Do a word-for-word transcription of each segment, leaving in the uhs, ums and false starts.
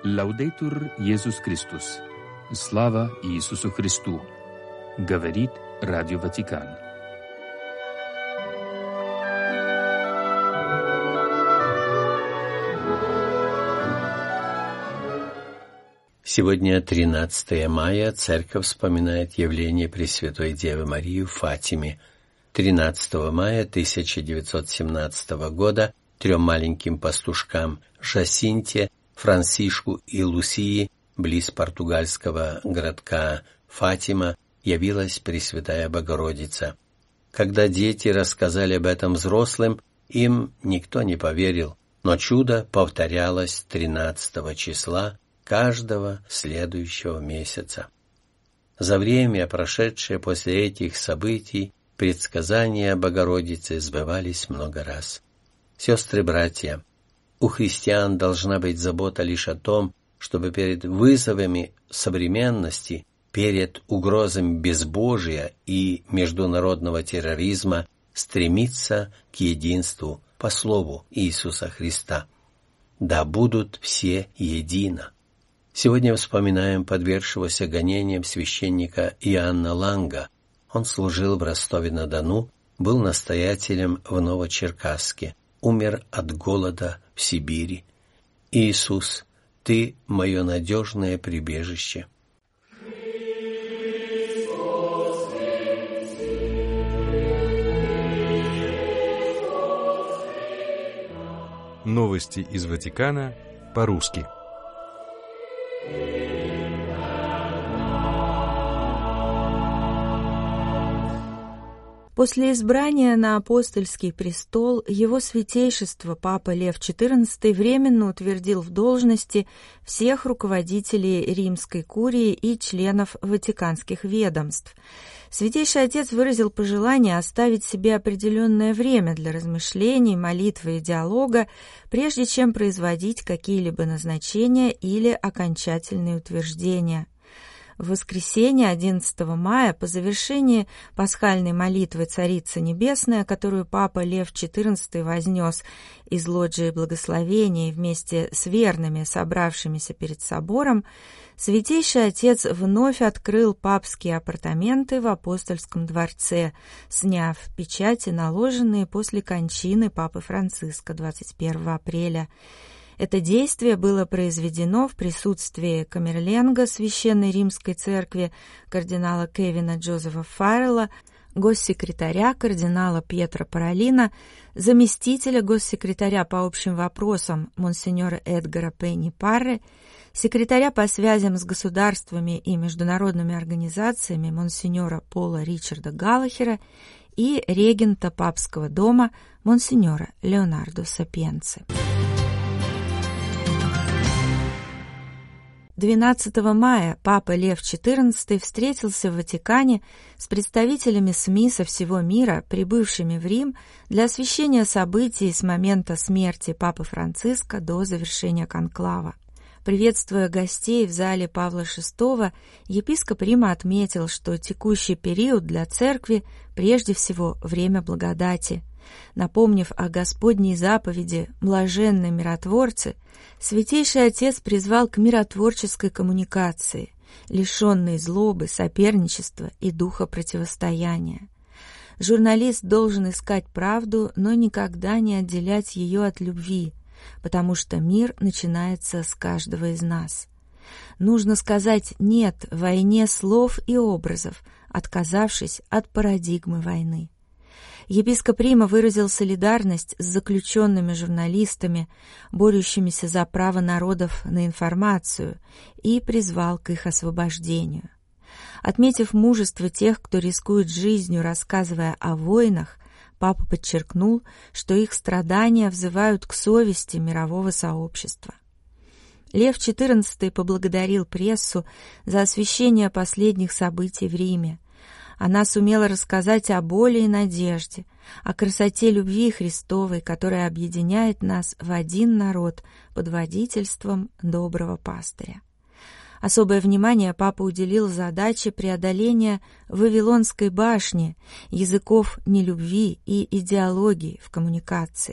Лаудейтур Иисус Христос. Слава Иисусу Христу. Говорит Радио Ватикан. Сегодня, тринадцатое мая, Церковь вспоминает явление Пресвятой Девы Марии в Фатиме. тринадцатого мая тысяча девятьсот семнадцатого года трем маленьким пастушкам Жасинте, Франсишку и Лусии близ португальского городка Фатима явилась Пресвятая Богородица. Когда дети рассказали об этом взрослым, им никто не поверил, но чудо повторялось тринадцатого числа каждого следующего месяца. За время, прошедшее после этих событий, предсказания Богородицы сбывались много раз. Сестры-братья, у христиан должна быть забота лишь о том, чтобы перед вызовами современности, перед угрозами безбожия и международного терроризма стремиться к единству по слову Иисуса Христа. Да будут все едино. Сегодня вспоминаем подвергшегося гонениям священника Иоанна Ланга. Он служил в Ростове-на-Дону, был настоятелем в Новочеркасске, умер от голода в Сибири. Иисус, Ты мое надежное прибежище. Новости из Ватикана по-русски. После избрания на апостольский престол его святейшество Папа Лев четырнадцатый временно утвердил в должности всех руководителей Римской курии и членов ватиканских ведомств. Святейший Отец выразил пожелание оставить себе определенное время для размышлений, молитвы и диалога, прежде чем производить какие-либо назначения или окончательные утверждения. В воскресенье одиннадцатого мая, по завершении пасхальной молитвы Царица Небесная, которую Папа Лев четырнадцатый вознес из лоджии благословения вместе с верными, собравшимися перед собором, Святейший Отец вновь открыл папские апартаменты в Апостольском дворце, сняв печати, наложенные после кончины Папы Франциска двадцать первого апреля. Это действие было произведено в присутствии камерленга Священной Римской Церкви кардинала Кевина Джозефа Фаррелла, госсекретаря кардинала Пьетро Паролина, заместителя госсекретаря по общим вопросам монсеньора Эдгара Пенни Парре, секретаря по связям с государствами и международными организациями монсеньора Пола Ричарда Галлахера и регента папского дома монсеньора Леонардо Сапиенци. двенадцатого мая Папа Лев четырнадцатый встретился в Ватикане с представителями СМИ со всего мира, прибывшими в Рим для освещения событий с момента смерти Папы Франциска до завершения конклава. Приветствуя гостей в зале Павла шестого, епископ Рима отметил, что текущий период для Церкви прежде всего время благодати. Напомнив о Господней заповеди «Блаженны миротворцы», Святейший Отец призвал к миротворческой коммуникации, лишенной злобы, соперничества и духа противостояния. Журналист должен искать правду, но никогда не отделять ее от любви, потому что мир начинается с каждого из нас. Нужно сказать «нет» войне слов и образов, отказавшись от парадигмы войны. Епископ Рима выразил солидарность с заключенными журналистами, борющимися за право народов на информацию, и призвал к их освобождению. Отметив мужество тех, кто рискует жизнью, рассказывая о войнах, Папа подчеркнул, что их страдания взывают к совести мирового сообщества. Лев четырнадцатый поблагодарил прессу за освещение последних событий в Риме. Она сумела рассказать о боли и надежде, о красоте любви Христовой, которая объединяет нас в один народ под водительством доброго пастыря. Особое внимание Папа уделил задаче преодоления Вавилонской башни, языков нелюбви и идеологии в коммуникации.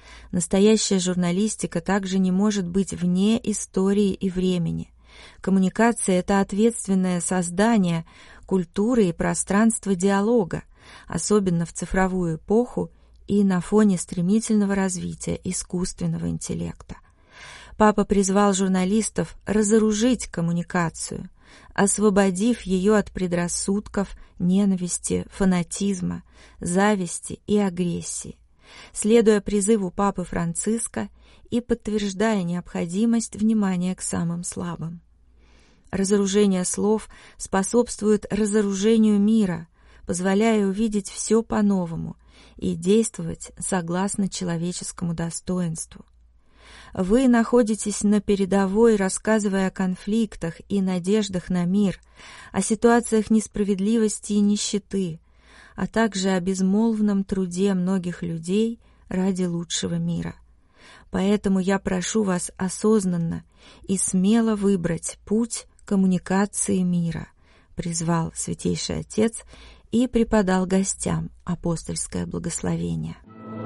Настоящая журналистика также не может быть вне истории и времени. Коммуникация – это ответственное создание культуры и пространства диалога, особенно в цифровую эпоху и на фоне стремительного развития искусственного интеллекта. Папа призвал журналистов разоружить коммуникацию, освободив ее от предрассудков, ненависти, фанатизма, зависти и агрессии, следуя призыву Папы Франциска и подтверждая необходимость внимания к самым слабым. Разоружение слов способствует разоружению мира, позволяя увидеть все по-новому и действовать согласно человеческому достоинству. Вы находитесь на передовой, рассказывая о конфликтах и надеждах на мир, о ситуациях несправедливости и нищеты, а также о безмолвном труде многих людей ради лучшего мира. Поэтому я прошу вас осознанно и смело выбрать путь коммуникации мира, призвал Святейший Отец и преподал гостям апостольское благословение.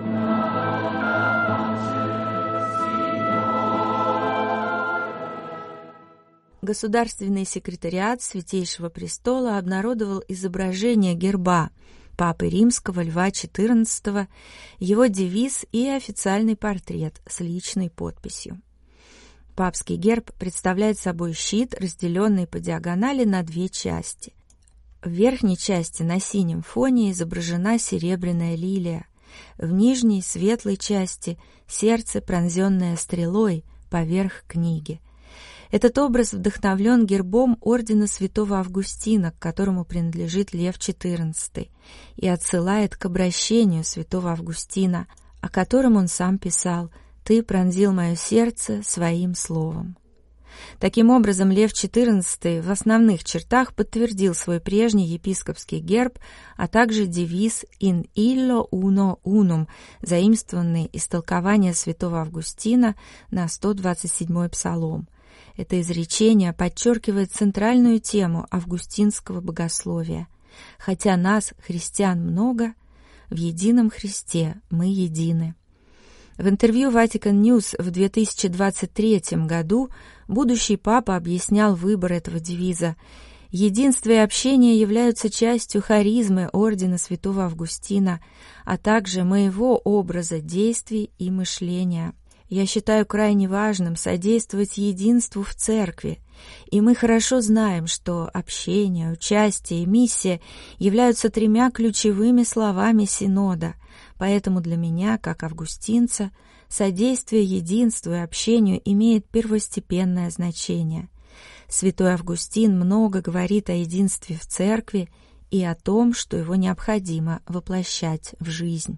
Государственный секретариат Святейшего Престола обнародовал изображение герба Папы Римского Льва четырнадцатого, его девиз и официальный портрет с личной подписью. Папский герб представляет собой щит, разделенный по диагонали на две части. В верхней части на синем фоне изображена серебряная лилия, в нижней светлой части сердце, пронзенное стрелой, поверх книги. Этот образ вдохновлен гербом ордена святого Августина, к которому принадлежит Лев четырнадцатый, и отсылает к обращению святого Августина, о котором он сам писал: «Ты пронзил мое сердце своим словом». Таким образом, Лев четырнадцатый в основных чертах подтвердил свой прежний епископский герб, а также девиз «In illo uno unum», заимствованный из толкования святого Августина на сто двадцать седьмой псалом. Это изречение подчеркивает центральную тему августинского богословия. «Хотя нас, христиан, много, в едином Христе мы едины». В интервью Vatican News в две тысячи двадцать третьем году будущий папа объяснял выбор этого девиза. Единство и общение являются частью харизмы ордена святого Августина, а также моего образа действий и мышления. Я считаю крайне важным содействовать единству в церкви, и мы хорошо знаем, что общение, участие и миссия являются тремя ключевыми словами Синода, поэтому для меня, как августинца, содействие единству и общению имеет первостепенное значение. Святой Августин много говорит о единстве в церкви и о том, что его необходимо воплощать в жизнь.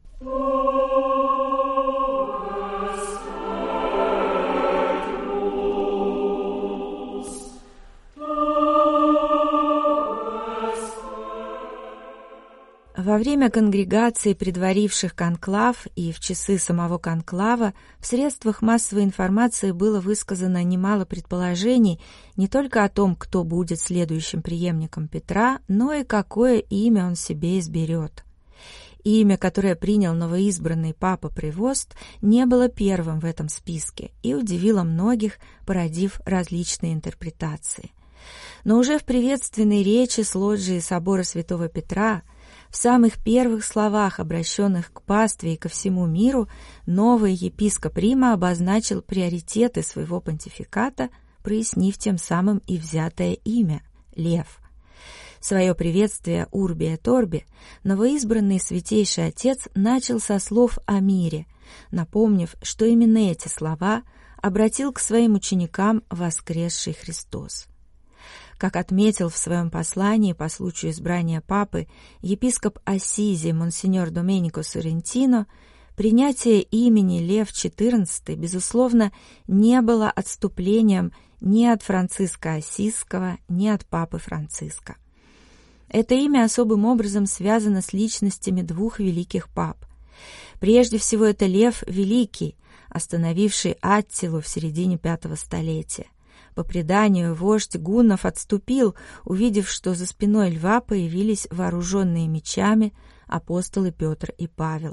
Во время конгрегаций, предваривших конклав, и в часы самого конклава в средствах массовой информации было высказано немало предположений не только о том, кто будет следующим преемником Петра, но и какое имя он себе изберет. Имя, которое принял новоизбранный папа Превост, не было первым в этом списке и удивило многих, породив различные интерпретации. Но уже в приветственной речи с лоджии собора Святого Петра, в самых первых словах, обращенных к пастве и ко всему миру, новый епископ Рима обозначил приоритеты своего понтификата, прояснив тем самым и взятое имя – Лев. Свое приветствие Урби et Орби новоизбранный Святейший Отец начал со слов о мире, напомнив, что именно эти слова обратил к своим ученикам воскресший Христос. Как отметил в своем послании по случаю избрания папы епископ Ассизи монсеньор Доменико Соррентино, принятие имени Лев четырнадцатый, безусловно, не было отступлением ни от Франциска Ассизского, ни от папы Франциска. Это имя особым образом связано с личностями двух великих пап. Прежде всего, это Лев Великий, остановивший Аттилу в середине пятого столетия. По преданию, вождь гуннов отступил, увидев, что за спиной льва появились вооруженные мечами апостолы Петр и Павел.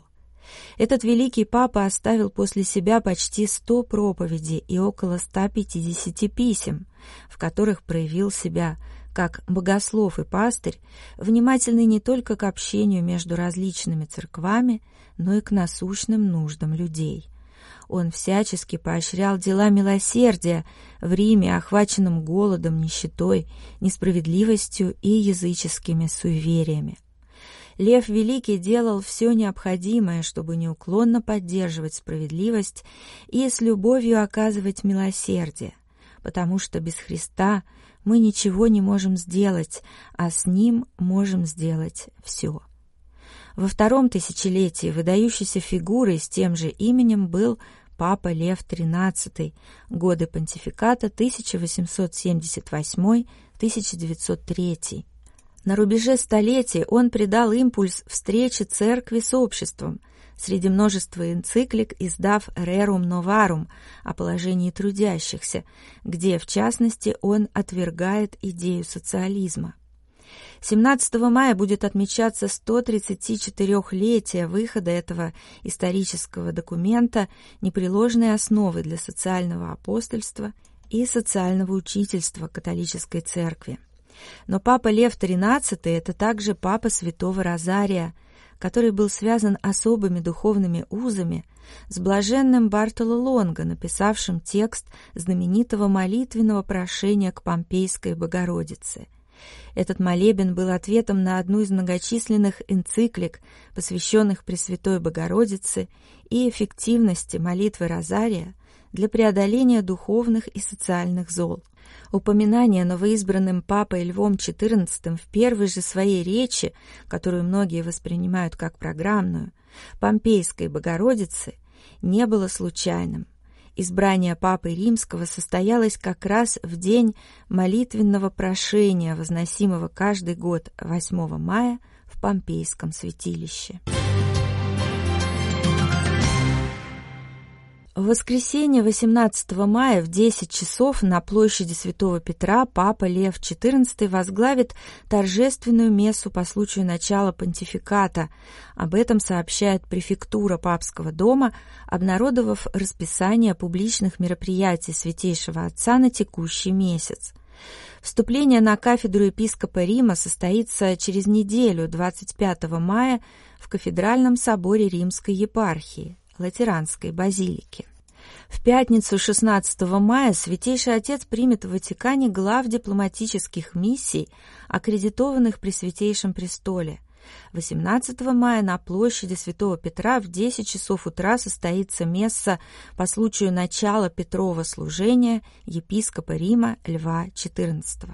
Этот великий папа оставил после себя почти сто проповедей и около ста пятидесяти писем, в которых проявил себя как богослов и пастырь, внимательный не только к общению между различными церквами, но и к насущным нуждам людей. Он всячески поощрял дела милосердия в Риме, охваченном голодом, нищетой, несправедливостью и языческими суевериями. Лев Великий делал все необходимое, чтобы неуклонно поддерживать справедливость и с любовью оказывать милосердие, потому что без Христа мы ничего не можем сделать, а с Ним можем сделать все. Во втором тысячелетии выдающейся фигурой с тем же именем был папа Лев тринадцатый, годы понтификата тысяча восемьсот семьдесят восьмой — тысяча девятьсот третий. На рубеже столетий он придал импульс встрече церкви с обществом, среди множества энциклик издав «Rerum Novarum» о положении трудящихся, где, в частности, он отвергает идею социализма. семнадцатого мая будет отмечаться сто тридцатичетырёхлетие выхода этого исторического документа, непреложной основы для социального апостольства и социального учительства католической церкви. Но папа Лев тринадцатый – это также папа святого Розария, который был связан особыми духовными узами с блаженным Бартоло Лонго, написавшим текст знаменитого молитвенного прошения к Помпейской Богородице. Этот молебен был ответом на одну из многочисленных энциклик, посвященных Пресвятой Богородице и эффективности молитвы Розария для преодоления духовных и социальных зол. Упоминание новоизбранным папой Львом четырнадцатым в первой же своей речи, которую многие воспринимают как программную, Помпейской Богородицы, не было случайным. Избрание Папы Римского состоялось как раз в день молитвенного прошения, возносимого каждый год восьмого мая в Помпейском святилище. В воскресенье восемнадцатого мая в десять часов на площади Святого Петра папа Лев четырнадцатый возглавит торжественную мессу по случаю начала понтификата. Об этом сообщает префектура Папского дома, обнародовав расписание публичных мероприятий Святейшего Отца на текущий месяц. Вступление на кафедру епископа Рима состоится через неделю, двадцать пятого мая, в кафедральном соборе Римской епархии, Латеранской базилики. В пятницу шестнадцатого мая Святейший Отец примет в Ватикане глав дипломатических миссий, аккредитованных при Святейшем Престоле. восемнадцатого мая на площади Святого Петра в десять часов утра состоится месса по случаю начала Петрова служения епископа Рима Льва четырнадцатого.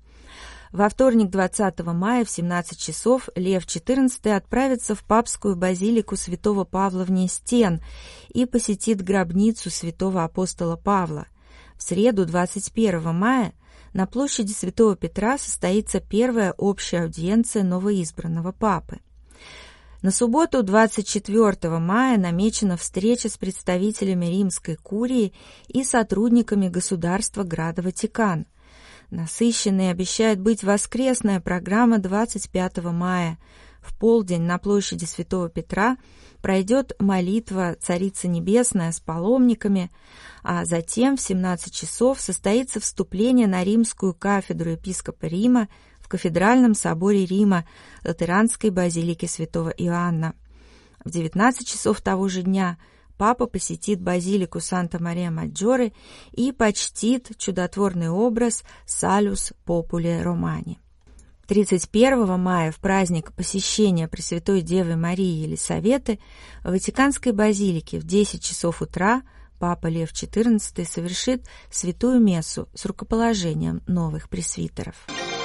Во вторник, двадцатого мая в семнадцать часов Лев четырнадцатый отправится в папскую базилику святого Павла вне стен и посетит гробницу святого апостола Павла. В среду, двадцать первого мая, на площади Святого Петра состоится первая общая аудиенция новоизбранного папы. На субботу, двадцать четвёртого мая, намечена встреча с представителями Римской курии и сотрудниками государства Града Ватикан. Насыщенной обещает быть воскресная программа двадцать пятого мая. В полдень на площади Святого Петра пройдет молитва Царица Небесная с паломниками, а затем в семнадцать часов состоится вступление на римскую кафедру епископа Рима в кафедральном соборе Рима Латеранской базилики святого Иоанна. В девятнадцать часов того же дня папа посетит базилику Санта-Мария-Маджоре и почтит чудотворный образ Салюс Популе Романи. тридцать первого мая, в праздник посещения Пресвятой Девы Марии Елисаветы, в Ватиканской базилике в десять часов утра папа Лев четырнадцатый совершит святую мессу с рукоположением новых пресвитеров.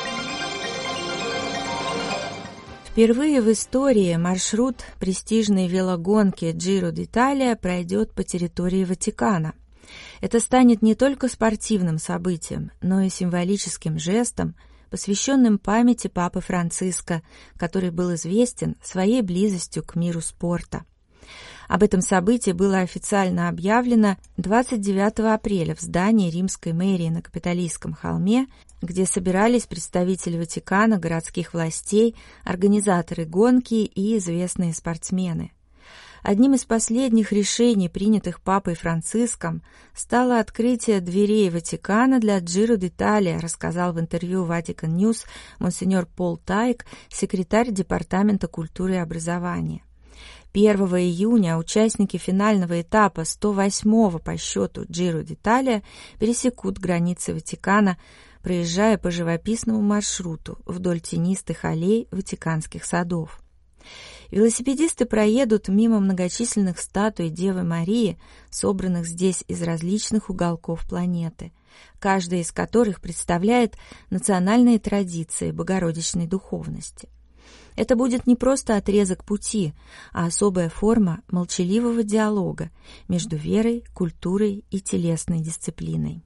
Впервые в истории маршрут престижной велогонки Джиро д'Италия пройдет по территории Ватикана. Это станет не только спортивным событием, но и символическим жестом, посвященным памяти папы Франциска, который был известен своей близостью к миру спорта. Об этом событии было официально объявлено двадцать девятого апреля в здании римской мэрии на Капитолийском холме, где собирались представители Ватикана, городских властей, организаторы гонки и известные спортсмены. Одним из последних решений, принятых папой Франциском, стало открытие дверей Ватикана для Джиро д'Италия, рассказал в интервью Vatican News монсеньор Пол Тайк, секретарь Департамента культуры и образования. первого июня участники финального этапа сто восьмого по счету Джиро д'Италия пересекут границы Ватикана, проезжая по живописному маршруту вдоль тенистых аллей Ватиканских садов. Велосипедисты проедут мимо многочисленных статуй Девы Марии, собранных здесь из различных уголков планеты, каждая из которых представляет национальные традиции богородичной духовности. Это будет не просто отрезок пути, а особая форма молчаливого диалога между верой, культурой и телесной дисциплиной.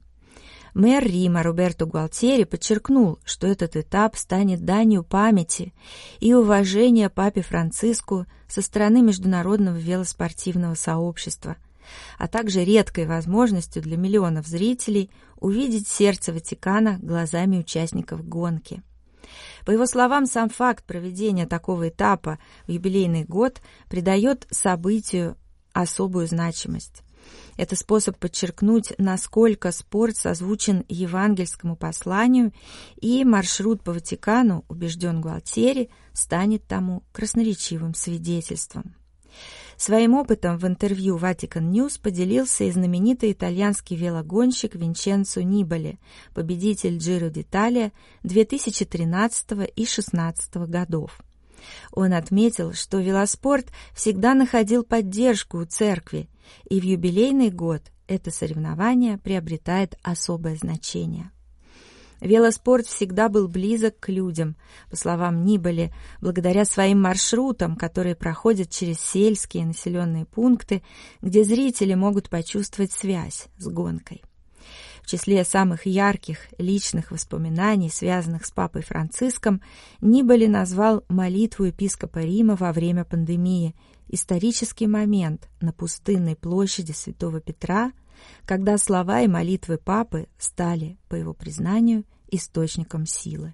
Мэр Рима Роберто Гуалтьери подчеркнул, что этот этап станет данью памяти и уважения папе Франциску со стороны международного велоспортивного сообщества, а также редкой возможностью для миллионов зрителей увидеть сердце Ватикана глазами участников гонки. По его словам, сам факт проведения такого этапа в юбилейный год придает событию особую значимость. Это способ подчеркнуть, насколько спорт созвучен евангельскому посланию, и маршрут по Ватикану, убежден Гуалтьери, станет тому красноречивым свидетельством. Своим опытом в интервью Vatican News поделился и знаменитый итальянский велогонщик Винченцо Нибали, победитель Джиро д'Италия две тысячи тринадцатого и две тысячи шестнадцатого годов. Он отметил, что велоспорт всегда находил поддержку у церкви, и в юбилейный год это соревнование приобретает особое значение. Велоспорт всегда был близок к людям, по словам Нибали, благодаря своим маршрутам, которые проходят через сельские населенные пункты, где зрители могут почувствовать связь с гонкой. В числе самых ярких личных воспоминаний, связанных с папой Франциском, Нибали назвал молитву епископа Рима во время пандемии, исторический момент на пустынной площади Святого Петра, когда слова и молитвы папы стали, по его признанию, источником силы.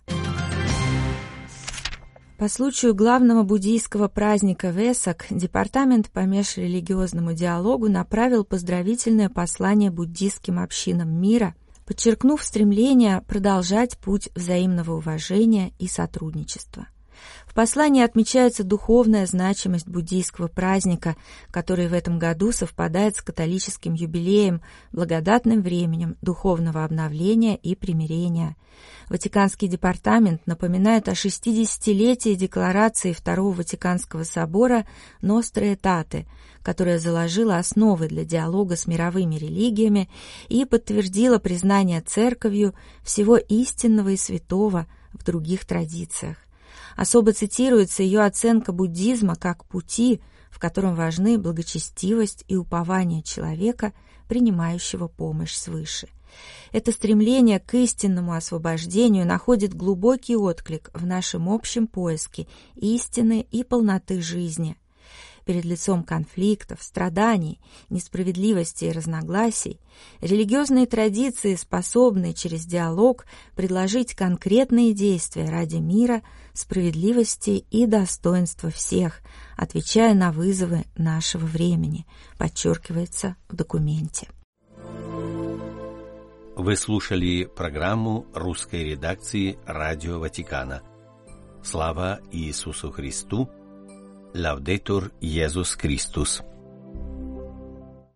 По случаю главного буддийского праздника Весак Департамент по межрелигиозному диалогу направил поздравительное послание буддийским общинам мира, подчеркнув стремление продолжать путь взаимного уважения и сотрудничества. В послании отмечается духовная значимость буддийского праздника, который в этом году совпадает с католическим юбилеем, благодатным временем духовного обновления и примирения. Ватиканский департамент напоминает о шестидесятилетии декларации Второго Ватиканского собора «Ностра Этате», которая заложила основы для диалога с мировыми религиями и подтвердила признание церковью всего истинного и святого в других традициях. Особо цитируется ее оценка буддизма как пути, в котором важны благочестивость и упование человека, принимающего помощь свыше. Это стремление к истинному освобождению находит глубокий отклик в нашем общем поиске истины и полноты жизни. Перед лицом конфликтов, страданий, несправедливости и разногласий религиозные традиции способны через диалог предложить конкретные действия ради мира, справедливости и достоинства всех, отвечая на вызовы нашего времени, подчеркивается в документе. Вы слушали программу русской редакции Радио Ватикана. Слава Иисусу Христу! Лаудетур Иисус Христос!